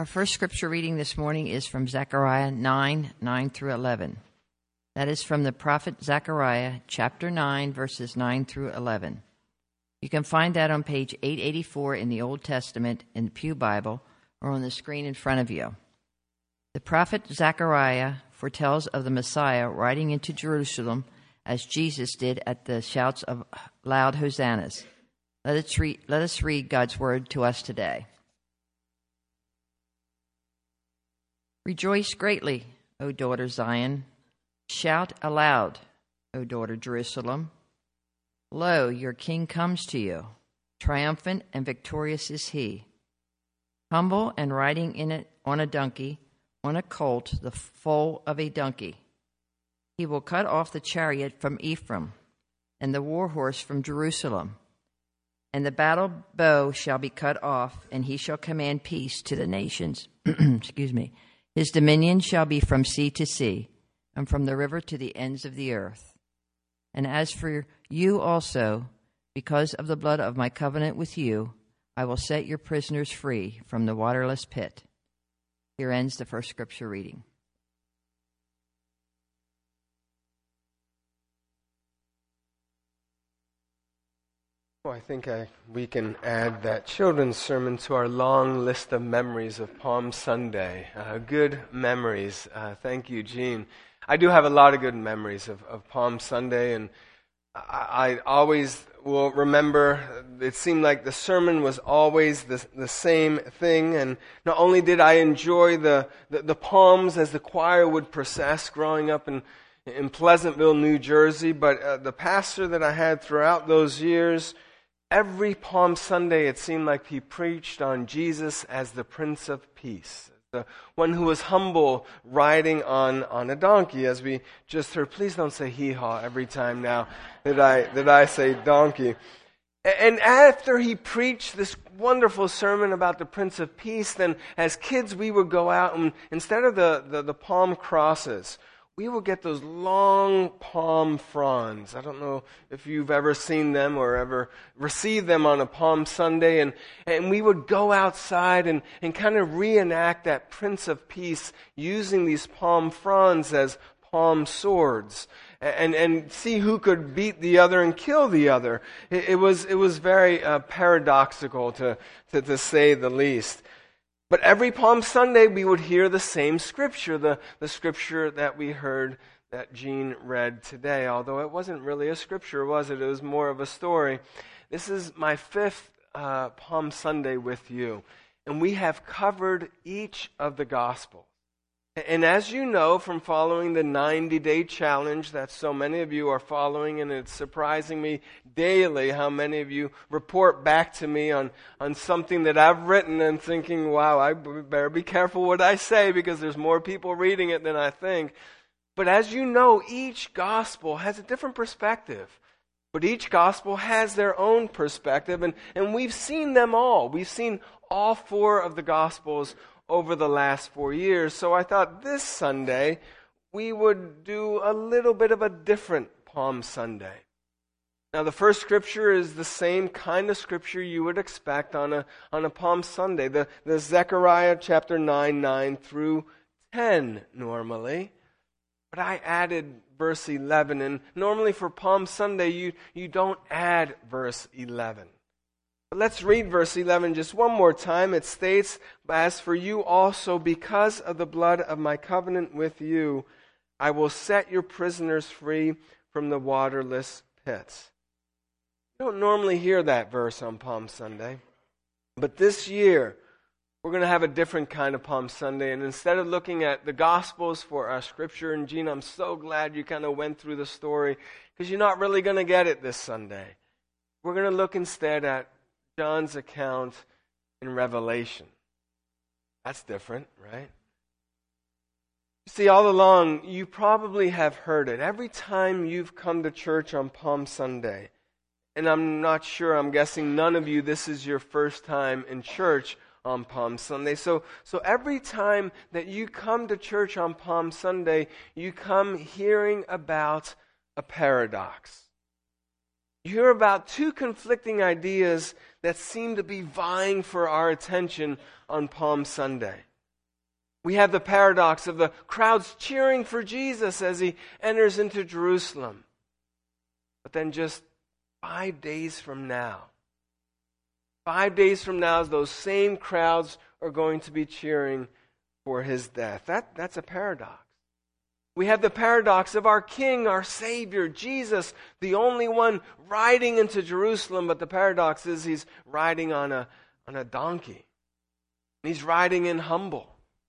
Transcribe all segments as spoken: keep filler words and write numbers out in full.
Our first scripture reading this morning is from Zechariah nine, nine through eleven. That is from the prophet Zechariah, chapter nine, verses nine through eleven. You can find that on page eight eighty-four in the Old Testament in the Pew Bible or on the screen in front of you. The prophet Zechariah foretells of the Messiah riding into Jerusalem as Jesus did at the shouts of loud hosannas. Let us read, let us read God's word to us today. Rejoice greatly, O daughter Zion. Shout aloud, O daughter Jerusalem. Lo, your king comes to you. Triumphant and victorious is he. Humble and riding in it on a donkey, on a colt, the foal of a donkey. He will cut off the chariot from Ephraim, and the war horse from Jerusalem. And the battle bow shall be cut off, and he shall command peace to the nations. Excuse me. His dominion shall be from sea to sea, and from the river to the ends of the earth. And as for you also, because of the blood of my covenant with you, I will set your prisoners free from the waterless pit. Here ends the first scripture reading. Well, I think I, we can add that children's sermon to our long list of memories of Palm Sunday. Uh, good memories. Uh, thank you, Gene. I do have a lot of good memories of, of Palm Sunday, and I, I always will remember it seemed like the sermon was always the, the same thing, and not only did I enjoy the, the, the palms as the choir would process growing up in, in Pleasantville, New Jersey, but uh, the pastor that I had throughout those years, every Palm Sunday, it seemed like he preached on Jesus as the Prince of Peace, the one who was humble, riding on, on a donkey, as we just heard. Please don't say hee-haw every time now that I that I say donkey. And after he preached this wonderful sermon about the Prince of Peace, then as kids we would go out and instead of the, the, the palm crosses, we will get those long palm fronds. I don't know if you've ever seen them or ever received them on a Palm Sunday. And, and we would go outside and, and kind of reenact that Prince of Peace using these palm fronds as palm swords and, and see who could beat the other and kill the other. It, it was it was very uh, paradoxical to, to, to say the least. But every Palm Sunday, we would hear the same scripture, the, the scripture that we heard that Gene read today, although it wasn't really a scripture, was it? It was more of a story. This is my fifth uh, Palm Sunday with you, and we have covered each of the Gospels. And as you know from following the ninety-day challenge that so many of you are following, and it's surprising me daily how many of you report back to me on, on something that I've written and thinking, wow, I better be careful what I say because there's more people reading it than I think. But as you know, each gospel has a different perspective. But each gospel has their own perspective, and, and we've seen them all. We've seen all four of the gospels over the last four years. So I thought this Sunday we would do a little bit of a different Palm Sunday. Now the first scripture is the same kind of scripture you would expect on a on a Palm Sunday. The, the Zechariah chapter nine, nine through ten normally. But I added verse eleven, and normally for Palm Sunday you, you don't add verse eleven. But let's read verse eleven just one more time. It states, "As for you also, because of the blood of my covenant with you, I will set your prisoners free from the waterless pits." You don't normally hear that verse on Palm Sunday. But this year, we're going to have a different kind of Palm Sunday. And instead of looking at the Gospels for our scripture, and Gene, I'm so glad you kind of went through the story, because you're not really going to get it this Sunday. We're going to look instead at John's account in Revelation. That's different, right? You see, all along, you probably have heard it. Every time you've come to church on Palm Sunday, and I'm not sure, I'm guessing none of you, this is your first time in church on Palm Sunday. So, so every time that you come to church on Palm Sunday, you come hearing about a paradox. You hear about two conflicting ideas that seem to be vying for our attention on Palm Sunday. We have the paradox of the crowds cheering for Jesus as he enters into Jerusalem. But then just five days from now, five days from now, those same crowds are going to be cheering for his death. That, that's a paradox. We have the paradox of our King, our Savior, Jesus, the only one riding into Jerusalem, but the paradox is he's riding on a, on a donkey. He's riding in humble,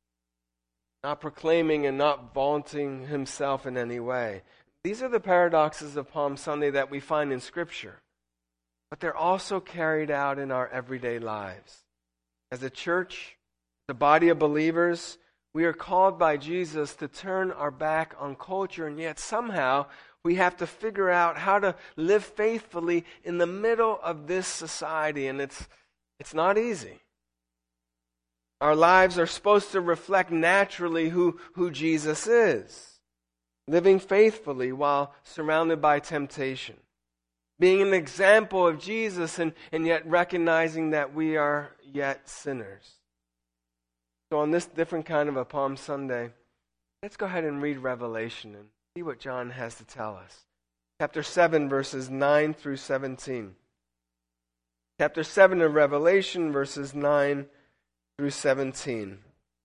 not proclaiming and not vaunting himself in any way. These are the paradoxes of Palm Sunday that we find in Scripture, but they're also carried out in our everyday lives. As a church, the body of believers, we are called by Jesus to turn our back on culture, and yet somehow we have to figure out how to live faithfully in the middle of this society, and it's it's not easy. Our lives are supposed to reflect naturally who, who Jesus is, living faithfully while surrounded by temptation, being an example of Jesus and, and yet recognizing that we are yet sinners. So on this different kind of a Palm Sunday, let's go ahead and read Revelation and see what John has to tell us. Chapter seven, verses nine through seventeen. Chapter seven of Revelation, verses nine through seventeen.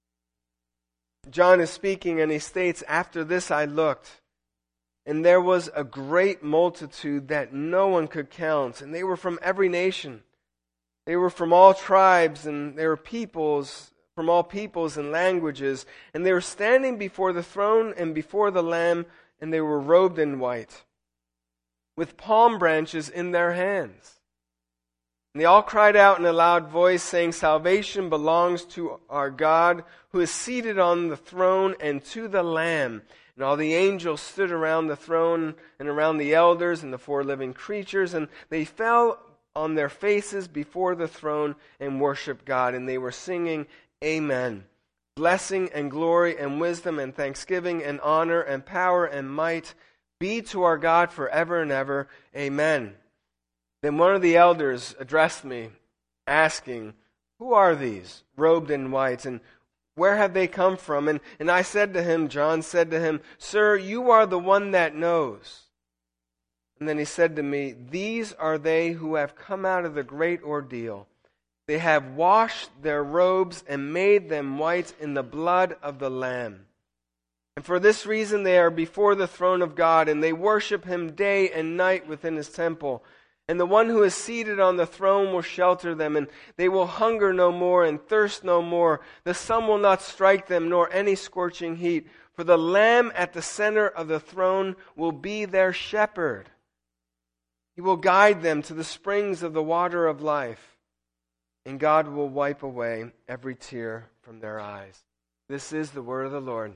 John is speaking and he states, "After this I looked, and there was a great multitude that no one could count, and they were from every nation. They were from all tribes, and they were peoples, from all peoples and languages, and they were standing before the throne and before the Lamb, and they were robed in white, with palm branches in their hands. And they all cried out in a loud voice, saying, 'Salvation belongs to our God, who is seated on the throne, and to the Lamb.' And all the angels stood around the throne and around the elders and the four living creatures, and they fell on their faces before the throne and worshiped God. And they were singing, 'Amen. Blessing and glory and wisdom and thanksgiving and honor and power and might be to our God forever and ever. Amen.' Then one of the elders addressed me, asking, 'Who are these, robed in white, and where have they come from?' And, and I said to him, John said to him, 'Sir, you are the one that knows.' And then he said to me, 'These are they who have come out of the great ordeal. They have washed their robes and made them white in the blood of the Lamb. And for this reason they are before the throne of God, and they worship him day and night within his temple. And the one who is seated on the throne will shelter them, and they will hunger no more and thirst no more. The sun will not strike them, nor any scorching heat. For the Lamb at the center of the throne will be their shepherd. He will guide them to the springs of the water of life. And God will wipe away every tear from their eyes.'" This is the word of the Lord.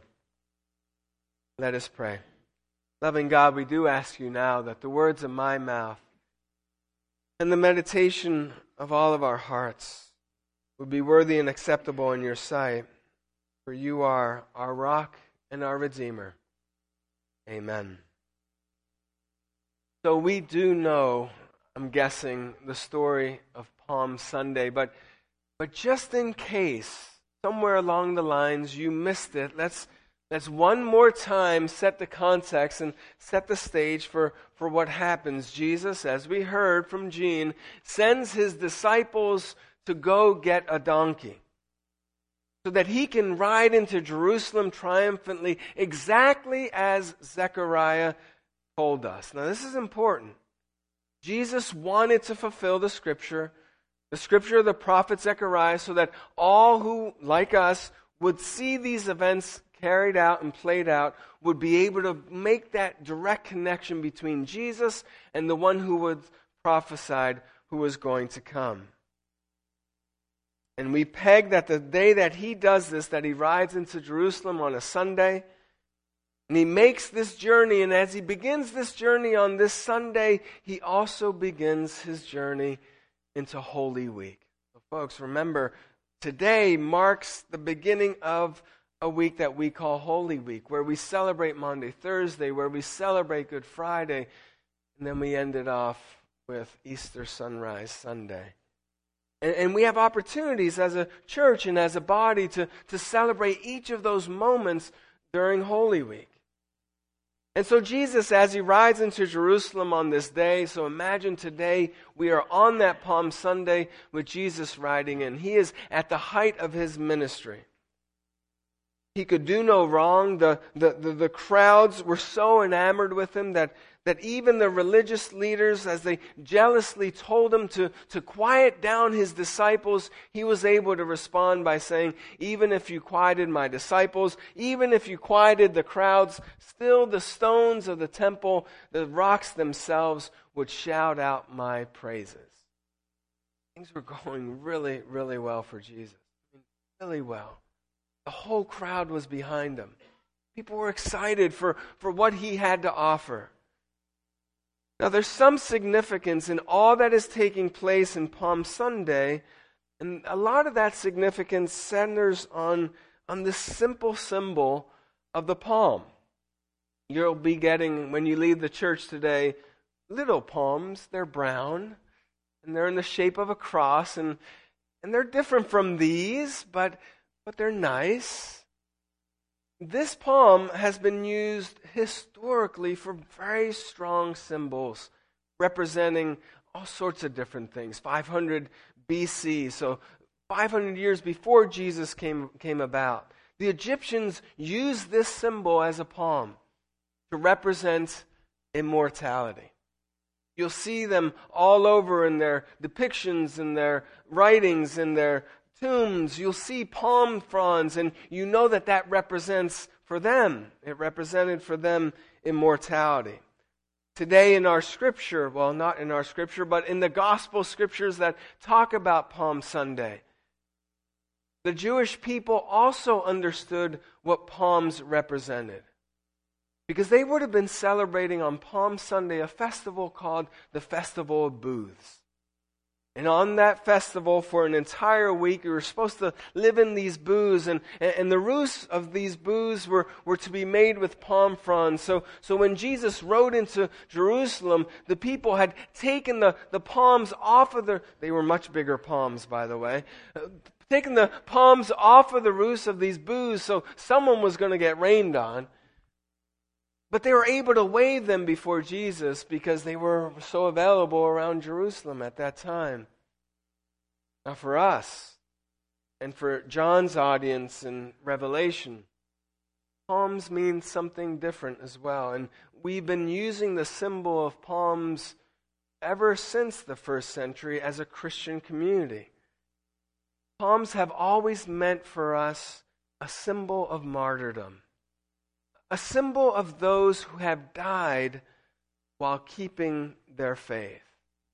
Let us pray. Loving God, we do ask you now that the words of my mouth and the meditation of all of our hearts would be worthy and acceptable in your sight, for you are our rock and our Redeemer. Amen. So we do know, I'm guessing, the story of Palm Sunday, but but just in case somewhere along the lines you missed it, let's let's one more time set the context and set the stage for, for what happens. Jesus, as we heard from Jean, sends his disciples to go get a donkey so that he can ride into Jerusalem triumphantly, exactly as Zechariah told us. Now this is important. Jesus wanted to fulfill the scripture, the scripture of the prophet Zechariah, so that all who, like us, would see these events carried out and played out, would be able to make that direct connection between Jesus and the one who was prophesied who was going to come. And we peg that the day that he does this, that he rides into Jerusalem on a Sunday, and he makes this journey, and as he begins this journey on this Sunday, he also begins his journey into Holy Week. So folks, remember, today marks the beginning of a week that we call Holy Week, where we celebrate Maundy Thursday, where we celebrate Good Friday, and then we end it off with Easter Sunrise Sunday. And, and we have opportunities as a church and as a body to, to celebrate each of those moments during Holy Week. And so Jesus, as he rides into Jerusalem on this day, so imagine today we are on that Palm Sunday with Jesus riding in. He is at the height of his ministry. He could do no wrong. The, the, the, the crowds were so enamored with him that, that even the religious leaders, as they jealously told him to, to quiet down his disciples, he was able to respond by saying, even if you quieted my disciples, even if you quieted the crowds, still the stones of the temple, the rocks themselves would shout out my praises. Things were going really, really well for Jesus. Really well. The whole crowd was behind him. People were excited for, for what he had to offer. Now, there's some significance in all that is taking place in Palm Sunday, and a lot of that significance centers on, on this simple symbol of the palm. You'll be getting, when you leave the church today, little palms. They're brown, and they're in the shape of a cross, and, and they're different from these, but But they're nice. This palm has been used historically for very strong symbols representing all sorts of different things. five hundred B C, so five hundred years before Jesus came, came about. The Egyptians used this symbol as a palm to represent immortality. You'll see them all over in their depictions, in their writings, in their tombs. You'll see palm fronds, and you know that that represents for them. It represented for them immortality. Today in our scripture, well, not in our scripture, but in the gospel scriptures that talk about Palm Sunday, the Jewish people also understood what palms represented. Because they would have been celebrating on Palm Sunday a festival called the Festival of Booths. And on that festival for an entire week, you were supposed to live in these booths. And, and the roofs of these booths were, were to be made with palm fronds. So, so when Jesus rode into Jerusalem, the people had taken the, the palms off of the... They were much bigger palms, by the way. Uh, taken the palms off of the roofs of these booths so someone was going to get rained on. But they were able to wave them before Jesus because they were so available around Jerusalem at that time. Now for us, and for John's audience in Revelation, palms mean something different as well. And we've been using the symbol of palms ever since the first century as a Christian community. Palms have always meant for us a symbol of martyrdom. A symbol of those who have died while keeping their faith.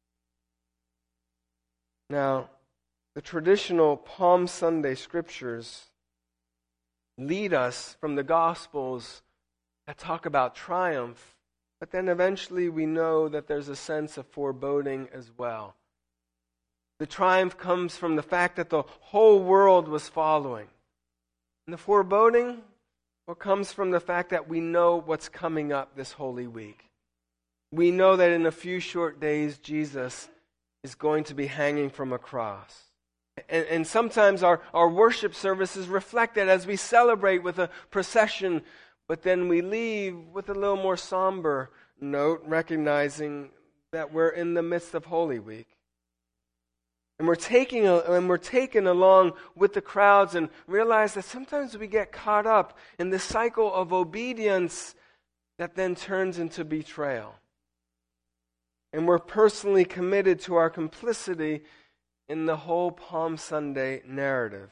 Now, the traditional Palm Sunday scriptures lead us from the Gospels that talk about triumph, but then eventually we know that there's a sense of foreboding as well. The triumph comes from the fact that the whole world was following. And the foreboding, well, comes from the fact that we know what's coming up this Holy Week. We know that in a few short days, Jesus is going to be hanging from a cross. And, and sometimes our, our worship services reflect that as we celebrate with a procession, but then we leave with a little more somber note, recognizing that we're in the midst of Holy Week. And we're taking and we're taken along with the crowds and realize that sometimes we get caught up in this cycle of obedience that then turns into betrayal. And we're personally committed to our complicity in the whole Palm Sunday narrative.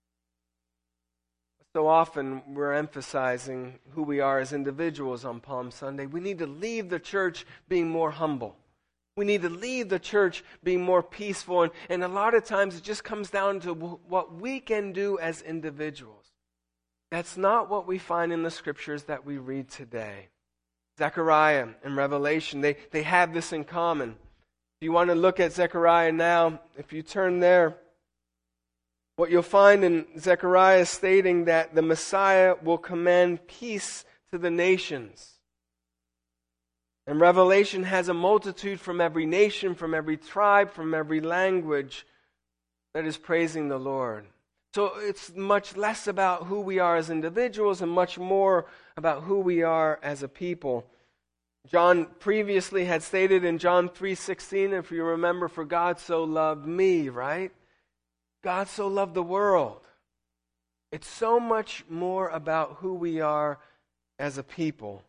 So often we're emphasizing who we are as individuals on Palm Sunday. We need to leave the church being more humble. We need to leave the church being more peaceful. And, and a lot of times it just comes down to w- what we can do as individuals. That's not what we find in the scriptures that we read today. Zechariah and Revelation, they, they have this in common. If you want to look at Zechariah now, if you turn there, what you'll find in Zechariah stating that the Messiah will command peace to the nations. And Revelation has a multitude from every nation, from every tribe, from every language, that is praising the Lord. So it's much less about who we are as individuals and much more about who we are as a people. John previously had stated in John three sixteen, if you remember, for God so loved me, right? God so loved the world. It's so much more about who we are as a people.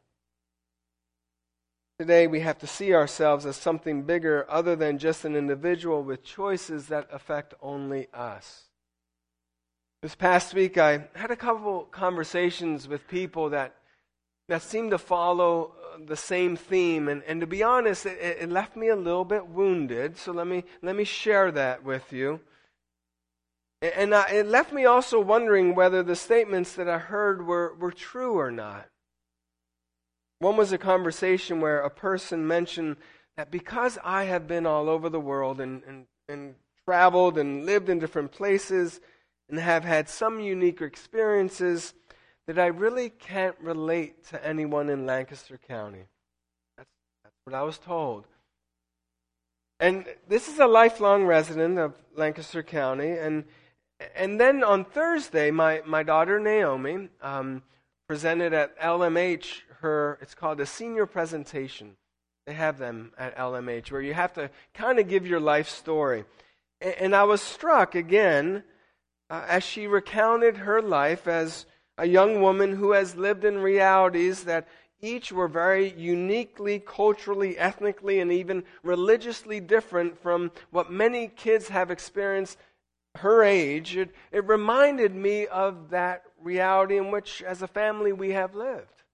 Today we have to see ourselves as something bigger other than just an individual with choices that affect only us. This past week I had a couple conversations with people that that seemed to follow the same theme, and, and to be honest, it, it left me a little bit wounded, so let me let me share that with you. And I, it left me also wondering whether the statements that I heard were, were true or not. One was a conversation where a person mentioned that because I have been all over the world and, and, and traveled and lived in different places and have had some unique experiences, that I really can't relate to anyone in Lancaster County. That's, that's what I was told. And this is a lifelong resident of Lancaster County. And and then on Thursday, my, my daughter Naomi um, presented at L M H her, it's called a senior presentation. They have them at L M H where you have to kind of give your life story. And, and I was struck again uh, as she recounted her life as a young woman who has lived in realities that each were very uniquely, culturally, ethnically, and even religiously different from what many kids have experienced her age. It, it reminded me of that reality in which, as a family, we have lived.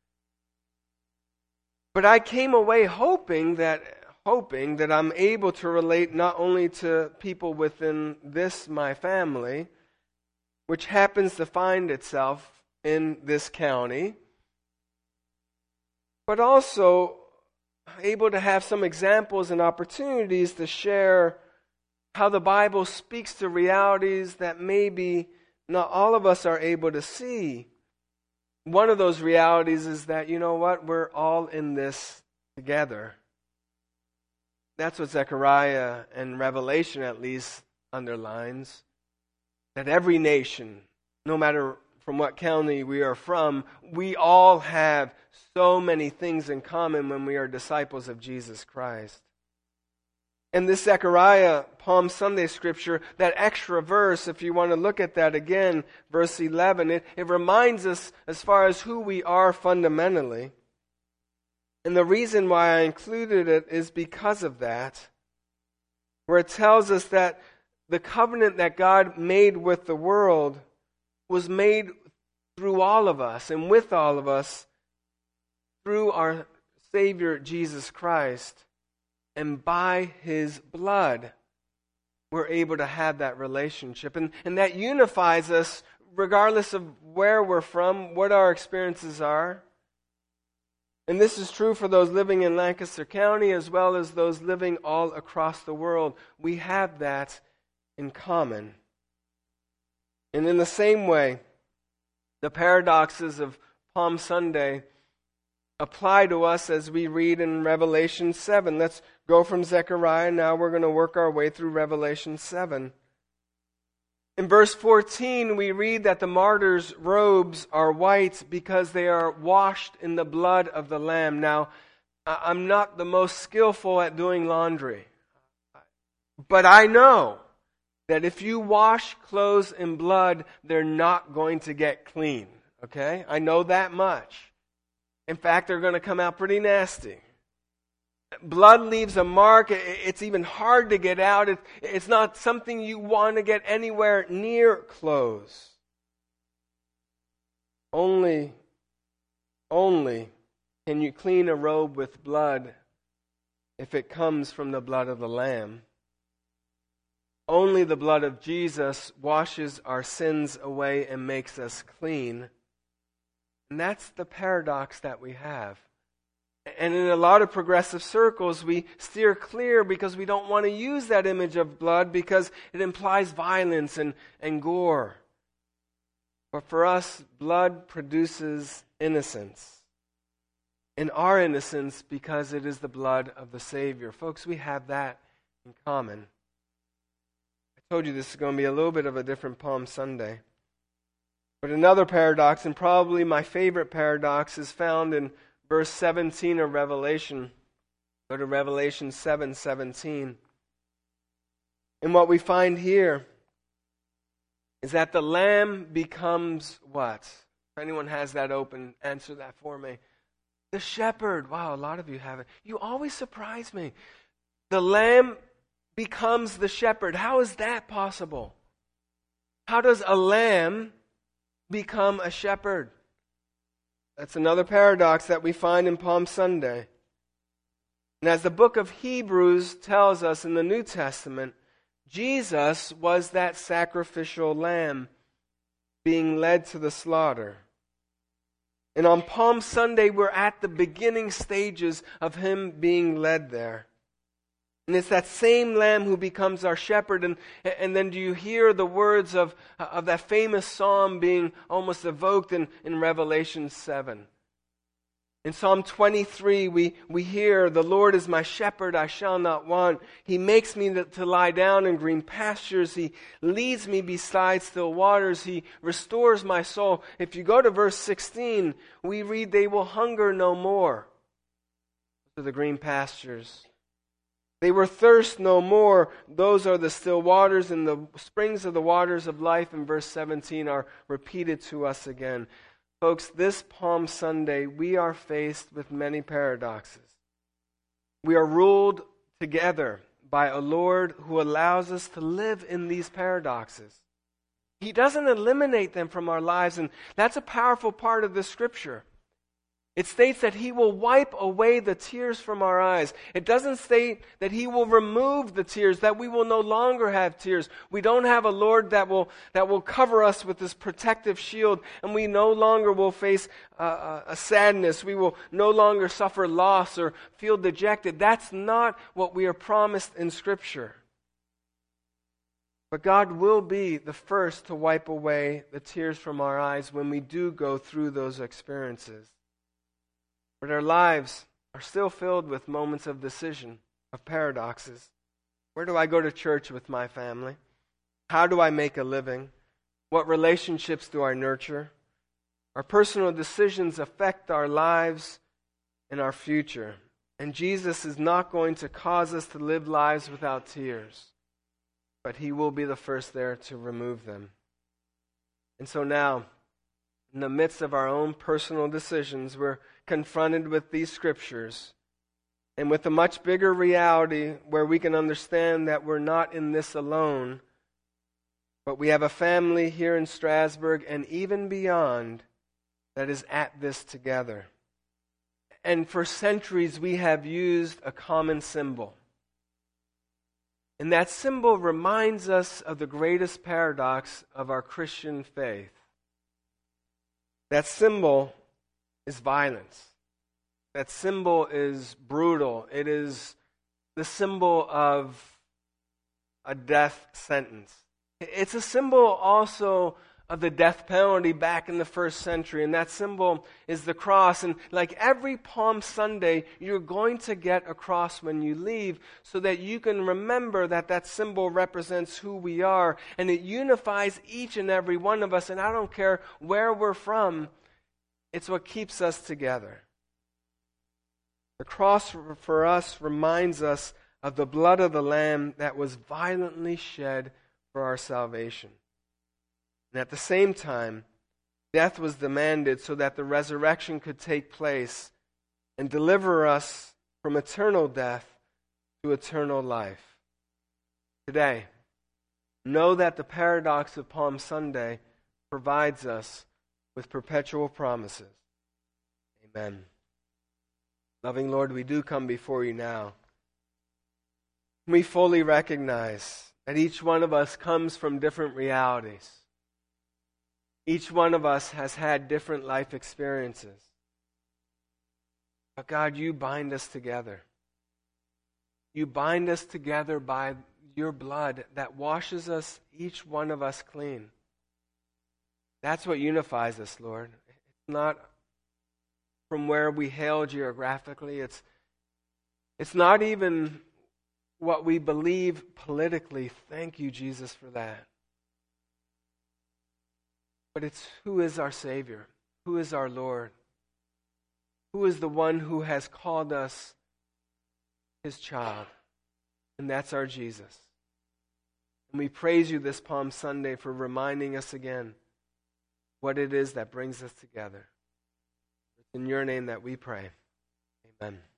But I came away hoping that, hoping that I'm able to relate not only to people within this, my family, which happens to find itself in this county, but also able to have some examples and opportunities to share how the Bible speaks to realities that maybe not all of us are able to see. One of those realities is that, you know what, we're all in this together. That's what Zechariah and Revelation at least underlines. That every nation, no matter from what county we are from, we all have so many things in common when we are disciples of Jesus Christ. And this Zechariah Palm Sunday scripture, that extra verse, if you want to look at that again, verse eleven, it, it reminds us as far as who we are fundamentally. And the reason why I included it is because of that, where it tells us that the covenant that God made with the world was made through all of us and with all of us through our Savior Jesus Christ. And by His blood, we're able to have that relationship. And, and that unifies us regardless of where we're from, what our experiences are. And this is true for those living in Lancaster County as well as those living all across the world. We have that in common. And in the same way, the paradoxes of Palm Sunday apply to us as we read in Revelation seven. Let's go from Zechariah. Now we're going to work our way through Revelation seven. In verse fourteen, we read that the martyrs' robes are white because they are washed in the blood of the Lamb. Now, I'm not the most skillful at doing laundry, but I know that if you wash clothes in blood, they're not going to get clean. Okay? I know that much. In fact, they're going to come out pretty nasty. Blood leaves a mark. It's even hard to get out. It's not something you want to get anywhere near clothes. Only, only can you clean a robe with blood if it comes from the blood of the Lamb. Only the blood of Jesus washes our sins away and makes us clean. And that's the paradox that we have. And in a lot of progressive circles, we steer clear because we don't want to use that image of blood because it implies violence and, and gore. But for us, blood produces innocence. And our innocence because it is the blood of the Savior. Folks, we have that in common. I told you this is going to be a little bit of a different Palm Sunday. But another paradox, and probably my favorite paradox, is found in verse seventeen of Revelation. Go to Revelation seven seventeen. And what we find here is that the Lamb becomes what? If anyone has that open, answer that for me. The shepherd. Wow, a lot of you have it. You always surprise me. The Lamb becomes the shepherd. How is that possible? How does a lamb become a shepherd? That's another paradox that we find in Palm Sunday. And as the book of Hebrews tells us in the New Testament, Jesus was that sacrificial lamb being led to the slaughter. And on Palm Sunday, we're at the beginning stages of him being led there. And it's that same lamb who becomes our shepherd. And, and then do you hear the words of, of that famous psalm being almost evoked in, in Revelation seven? In Psalm twenty-three, we, we hear, "The Lord is my shepherd, I shall not want. He makes me to, to lie down in green pastures. He leads me beside still waters. He restores my soul." If you go to verse sixteen, we read, "They will hunger no more to the green pastures. They will thirst no more. Those are the still waters, and the springs of the waters of life," in verse seventeen, are repeated to us again. Folks, this Palm Sunday, we are faced with many paradoxes. We are ruled together by a Lord who allows us to live in these paradoxes. He doesn't eliminate them from our lives, and that's a powerful part of this scripture. It states that He will wipe away the tears from our eyes. It doesn't state that He will remove the tears, that we will no longer have tears. We don't have a Lord that will that will cover us with this protective shield, and we no longer will face uh, a sadness. We will no longer suffer loss or feel dejected. That's not what we are promised in Scripture. But God will be the first to wipe away the tears from our eyes when we do go through those experiences. But our lives are still filled with moments of decision, of paradoxes. Where do I go to church with my family? How do I make a living? What relationships do I nurture? Our personal decisions affect our lives and our future. And Jesus is not going to cause us to live lives without tears, but He will be the first there to remove them. And so now, in the midst of our own personal decisions, we're confronted with these scriptures and with a much bigger reality where we can understand that we're not in this alone, but we have a family here in Strasbourg and even beyond that is at this together. And for centuries we have used a common symbol. And that symbol reminds us of the greatest paradox of our Christian faith. That symbol is violence. That symbol is brutal. It is the symbol of a death sentence. It's a symbol also of the death penalty back in the first century, and that symbol is the cross. And like every Palm Sunday, you're going to get a cross when you leave so that you can remember that that symbol represents who we are, and it unifies each and every one of us, and I don't care where we're from, it's what keeps us together. The cross for us reminds us of the blood of the Lamb that was violently shed for our salvation. And at the same time, death was demanded so that the resurrection could take place and deliver us from eternal death to eternal life. Today, know that the paradox of Palm Sunday provides us with perpetual promises. Amen. Loving Lord, we do come before you now. We fully recognize that each one of us comes from different realities. Each one of us has had different life experiences. But God, you bind us together. You bind us together by your blood that washes us, each one of us, clean. That's what unifies us, Lord. It's not from where we hail geographically. It's, it's not even what we believe politically. Thank you, Jesus, for that. But it's who is our Savior, who is our Lord, who is the one who has called us his child, and that's our Jesus. And we praise you this Palm Sunday for reminding us again what it is that brings us together. It's in your name that we pray. Amen.